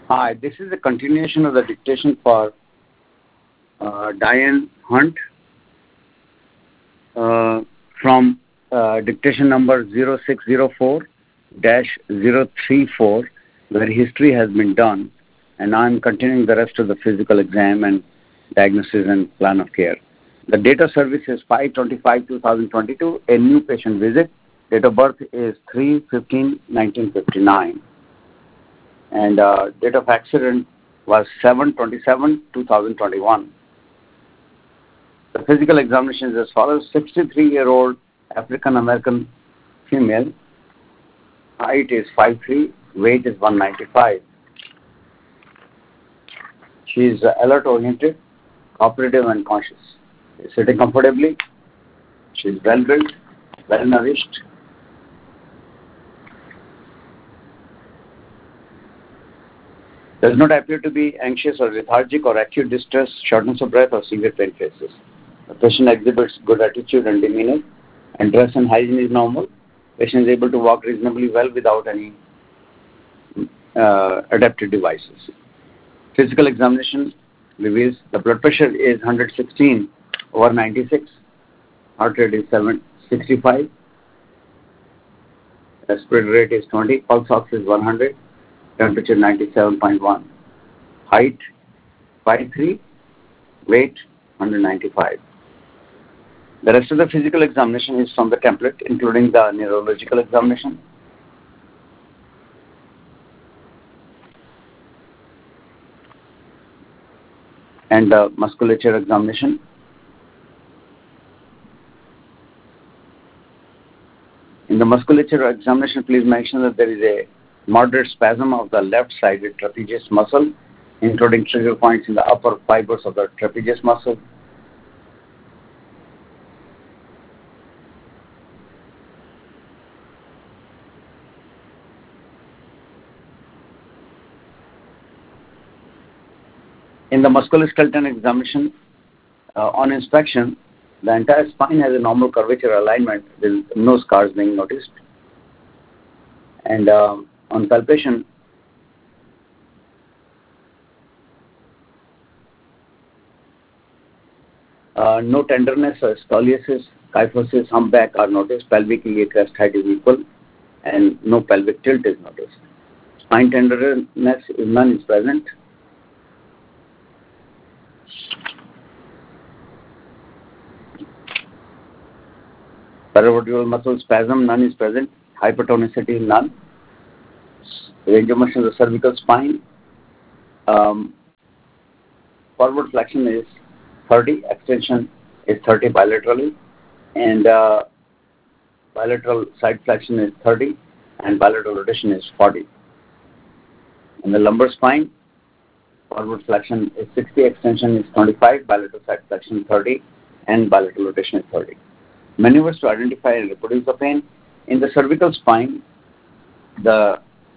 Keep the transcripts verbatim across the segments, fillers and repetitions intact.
Hi, this is a continuation of the dictation for uh, Diane Hunt uh, from uh, dictation number zero six zero four dash zero three four, where history has been done, and I'm continuing the rest of the physical exam and diagnosis and plan of care. The date of service is five twenty-five two thousand twenty-two, a new patient visit. Date of birth is three fifteen nineteen fifty-nine. And uh, date of accident was seven twenty-seven two thousand twenty-one. The physical examination is as follows: sixty-three-year-old African-American female, height is five three, weight is one ninety-five. She is uh, alert-oriented, cooperative and conscious. She is sitting comfortably. She is well-built, well-nourished. Does not appear to be anxious or lethargic or acute distress, shortness of breath or severe pain faces. The patient exhibits good attitude and demeanor, and dress and hygiene is normal. Patient is able to walk reasonably well without any uh, adaptive devices. Physical examination reveals the blood pressure is one hundred sixteen over ninety-six, heart rate is seven sixty-five, respiratory rate is twenty, pulse ox is one hundred, temperature ninety-seven point one, height five three, weight one hundred ninety-five. The rest of the physical examination is from the template, including the neurological examination. And the musculature examination. In the musculature examination, please mention that there is a moderate spasm of the left-sided trapezius muscle, including trigger points in the upper fibers of the trapezius muscle. In the musculoskeletal examination, uh, on inspection, the entire spine has a normal curvature alignment with no scars being noticed. And uh, on palpation, uh, no tenderness or scoliosis, kyphosis, humpback are noticed. Pelvic iliac crest height is equal, and no pelvic tilt is noticed. Spine tenderness is none is present. Paravertebral muscle spasm, none is present. Hypertonicity, none. Range of motion of the cervical spine. Um, forward flexion is thirty, extension is thirty bilaterally, and uh, bilateral side flexion is thirty, and bilateral rotation is forty. In the lumbar spine, forward flexion is sixty, extension is twenty-five, bilateral side flexion thirty, and bilateral rotation is thirty. Maneuvers to identify and reproduce the pain. In the cervical spine, the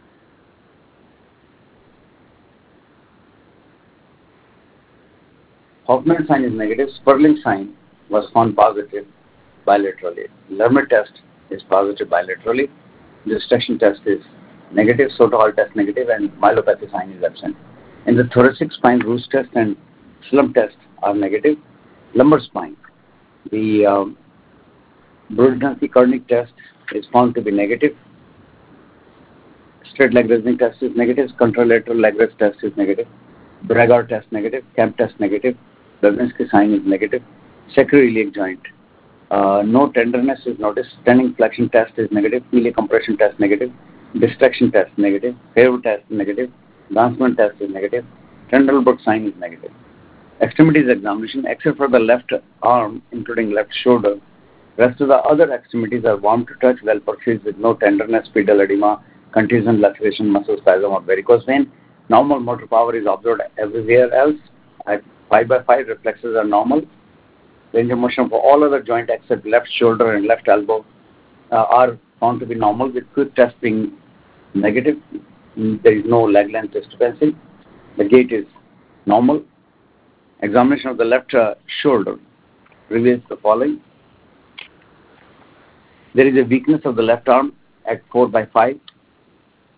Hoffman sign is negative. Sperling sign was found positive bilaterally. Lerner test is positive bilaterally. Distraction test is negative. Soto-Hall test negative, and myelopathy sign is absent. In the thoracic spine, Roos test and slump test are negative. Lumbar spine, the um, Brudzinski-Koenig test is found to be negative. Straight leg raising test is negative. Contralateral leg raise test is negative. Bragard test negative. Kemp test negative. Brudzinski sign is negative. Sacroiliac joint, uh, no tenderness is noticed. Standing flexion test is negative. Iliac compression test negative. Distraction test negative. Hair test negative. Advancement test is negative. Trendelenburg sign is negative. Extremities examination, except for the left arm, including left shoulder, rest of the other extremities are warm to touch, well perfused with no tenderness, pedal edema, contusion, laceration, muscle spasm, or varicose vein. Normal motor power is observed everywhere else. At five by five, reflexes are normal. Range of motion for all other joints except left shoulder and left elbow uh, are found to be normal, with quick test being negative. There is no leg length discrepancy. The gait is normal. Examination of the left uh, shoulder reveals the following. There is a weakness of the left arm at four by five.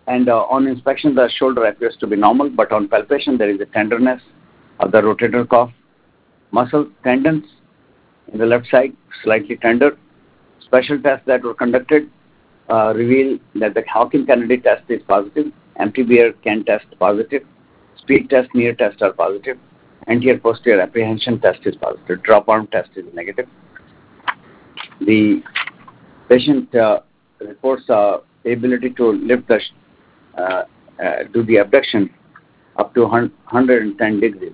And uh, on inspection, the shoulder appears to be normal, but on palpation, there is a tenderness of the rotator cuff. Muscle tendons in the left side, slightly tender. Special tests that were conducted uh, reveal that the Hawkins-Kennedy test is positive, empty beer can test positive, speed test, near test are positive, anterior posterior apprehension test is positive, drop arm test is negative. The patient uh, reports uh, the ability to lift the uh, uh, do the abduction up to one hundred ten degrees,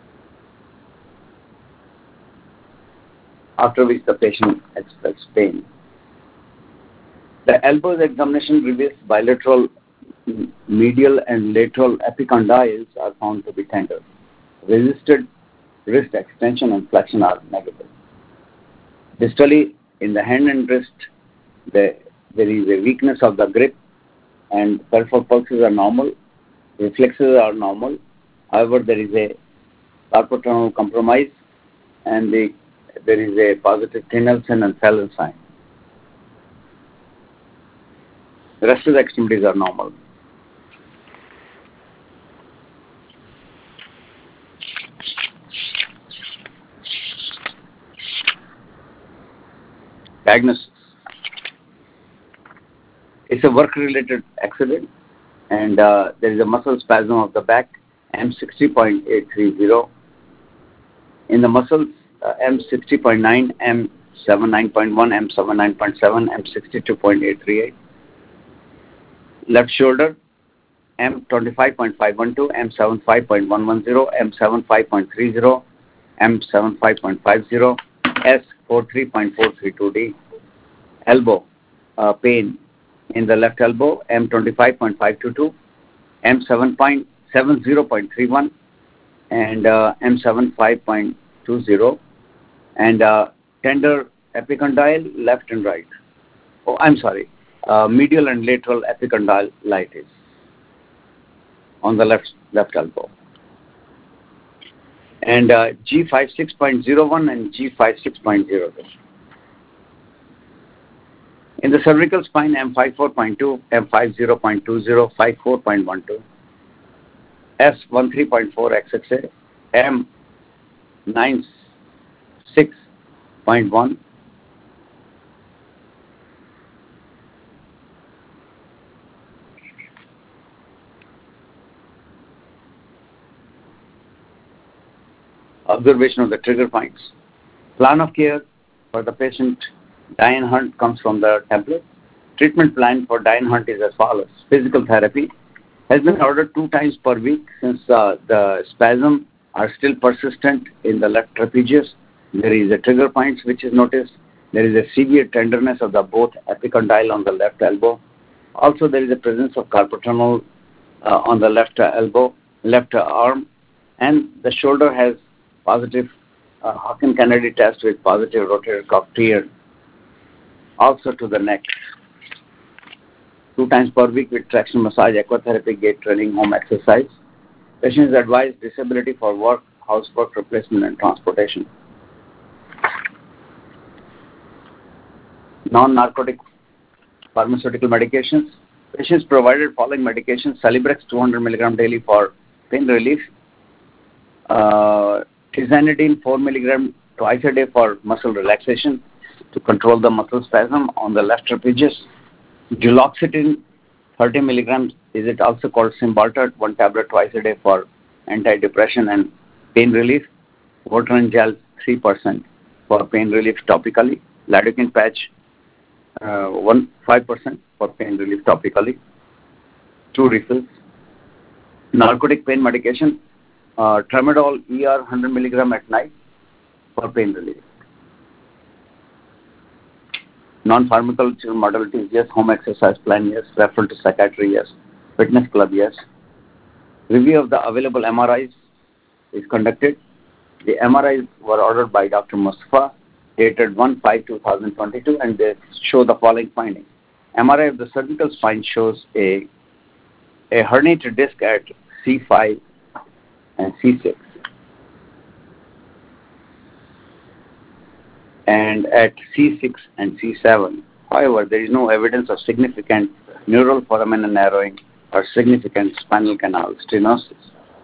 after which the patient expects pain. The elbows examination reveals bilateral medial and lateral epicondyles are found to be tender. Resisted wrist extension and flexion are negative. Distally, in the hand and wrist, the, there is a weakness of the grip and peripheral pulses are normal, reflexes are normal. However, there is a carpal tunnel compromise and the, there is a positive Tinelsen and Fallon sign. The rest of the extremities are normal. Diagnosis. It's a work-related accident, and uh, there is a muscle spasm of the back, M sixty point eight three zero. In the muscles, uh, M sixty point nine, M seventy-nine point one, M seventy-nine point seven, M sixty-two point eight three eight. Left shoulder, M twenty-five point five one two, M seventy-five point one one zero, M seventy-five point three zero, M seventy-five point five zero, S forty-three point four three two D. Elbow, uh, pain in the left elbow, M twenty-five point five two two, M seventy point three one, and uh, M seventy-five point two zero, and uh, tender epicondyle left and right. Oh, I'm sorry, uh, medial and lateral epicondylitis on the left left elbow. And uh, G fifty-six point zero one and G fifty-six point zero two. In the cervical spine, M fifty-four point two, M fifty point two zero, fifty-four point one two, S thirteen point four X X A, M ninety-six point one, observation of the trigger points. Plan of care for the patient Diane Hunt comes from the template. Treatment plan for Diane Hunt is as follows. Physical therapy has been ordered two times per week since uh, the spasm are still persistent in the left trapezius. There is a trigger points which is noticed. There is a severe tenderness of the both epicondyle on the left elbow. Also, there is a presence of carpal tunnel uh, on the left uh, elbow, left uh, arm, and the shoulder has positive uh, Hawkins-Kennedy test with positive rotator cuff tear. Also to the neck. Two times per week with traction massage, aquatherapy, gait training, home exercise. Patient is advised disability for work, housework, replacement, and transportation. Non-narcotic pharmaceutical medications. Patients provided following medications: Celebrex two hundred milligrams daily for pain relief, uh, tizanidine four milligrams twice a day for muscle relaxation to control the muscle spasm on the left trapezius. Duloxetine thirty milligrams, is it also called Cymbalta, one tablet twice a day for anti-depression and pain relief. Voteran gel three percent for pain relief topically. Lidocaine patch uh, one, five percent for pain relief topically. Two refills. Narcotic pain medication, uh, Tramadol E R one hundred milligrams at night for pain relief. Non-pharmacological modalities, yes. Home exercise plan, yes. Referral to psychiatry, yes. Fitness club, yes. Review of the available M R Is is conducted. The M R Is were ordered by Doctor Mustafa, dated one five two thousand twenty-two, and they show the following findings. M R I of the cervical spine shows a, a herniated disc at C five and C six. And at C six and C seven. However, there is no evidence of significant neural foramen narrowing or significant spinal canal stenosis.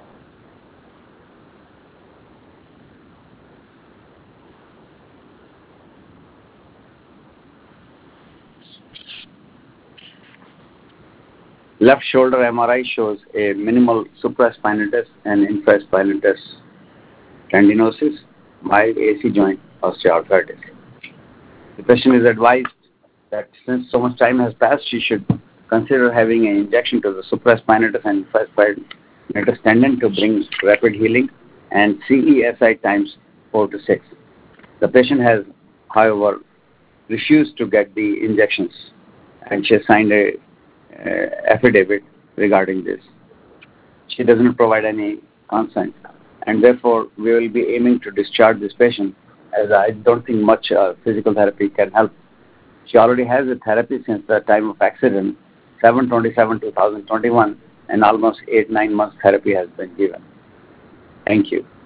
Left shoulder M R I shows a minimal supraspinatus and infraspinatus tendinosis, mild A C joint osteoarthritis. The patient is advised that since so much time has passed, she should consider having an injection to the supraspinatus and infraspinatus tendon to bring rapid healing and C E S I times four to six. The patient has, however, refused to get the injections, and she has signed a uh, affidavit regarding this. She doesn't provide any consent, and therefore we will be aiming to discharge this patient, as I don't think much uh, physical therapy can help. She already has a therapy since the time of accident, seven twenty-seven two thousand twenty-one, and almost eight nine months therapy has been given. Thank you.